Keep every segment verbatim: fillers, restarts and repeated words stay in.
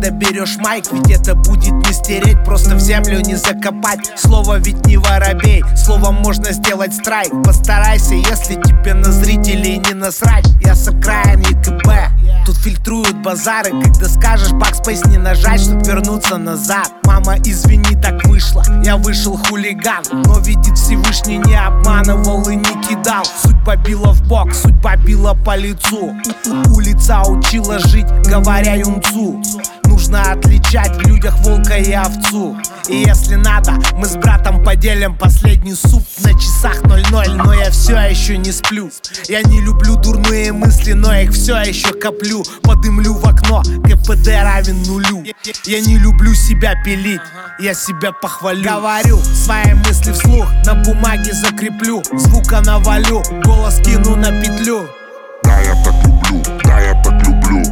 когда берешь майк, ведь это будет не стереть, просто в землю не закопать. Слово ведь не воробей, словом можно сделать страйк. Постарайся, если тебе на зрителей не насрать. Я с окраин ЕКБ, тут фильтруют базары. Когда скажешь бакспейс не нажать, чтоб вернуться назад. Мама, извини, так вышло, я вышел хулиган. Но видит Всевышний, не обманывал и не кидал. Судьба била в бок, судьба била по лицу. Улица учила жить, говоря юнцу. Нужно отличать в людях волка и овцу. И если надо, мы с братом поделим последний суп. На часах ноль-ноль, но я все еще не сплю. Я не люблю дурные мысли, но их все еще коплю. Подымлю в окно, КПД равен нулю. Я не люблю себя пилить, я себя похвалю. Говорю свои мысли вслух, на бумаге закреплю. Звука навалю, голос кину на петлю. Да, я так люблю, да, я так люблю.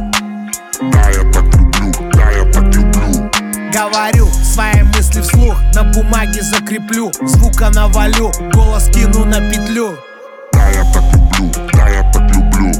Да, я так люблю, да, я так люблю. Говорю свои мысли вслух, на бумаге закреплю. Звука навалю, голос кину на петлю. Да, я так люблю, да, я так люблю.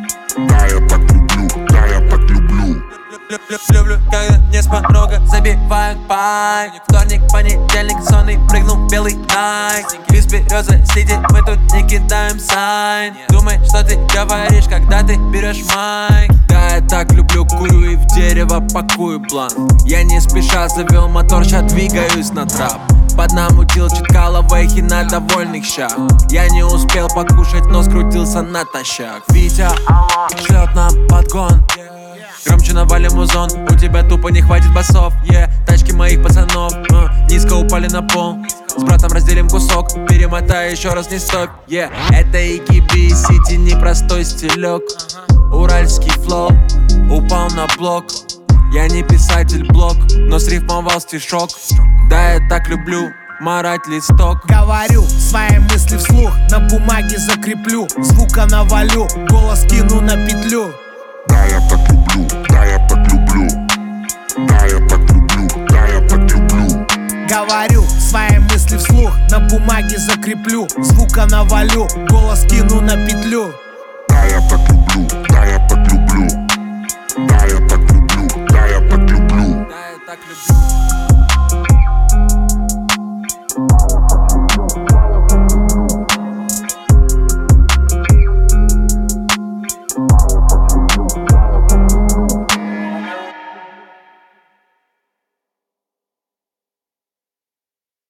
Да, я так люблю, да, я так люблю. Люблю, когда не с порога забивают пай. Вторник, понедельник, сонный, прыгнул белый найк. Из березы сидит, мы тут не кидаем сайн. Думай, что ты говоришь, когда ты берешь майк. Да, я так люблю, курю и в дерево пакую блант. Я не спеша завел мотор, ща двигаюсь на трап. Под намутил читкало вейхи на довольных щах. Я не успел покушать, но скрутился натощак. Витя шлет нам подгон. Громче навалим музон, у тебя тупо не хватит басов. Yeah, тачки моих пацанов uh, низко упали на пол. С братом разделим кусок, перемотай еще раз не стоп. Yeah, это ИКБ Сити, непростой стилек. Уральский флоу упал на блок. Я не писатель блог, но срифмовал стишок. Да, я так люблю марать листок. Говорю свои мысли вслух, на бумаге закреплю. Звука навалю, голос кину на петлю. Да, я так люблю, да, я так люблю. Да, я так люблю, да, я так люблю. Говорю свои мысли вслух, на бумаге закреплю. Звука навалю, голос кину на петлю. Да, я так люблю, да, я так люблю. Да, я так люблю, да, я так люблю. Да, я так люблю.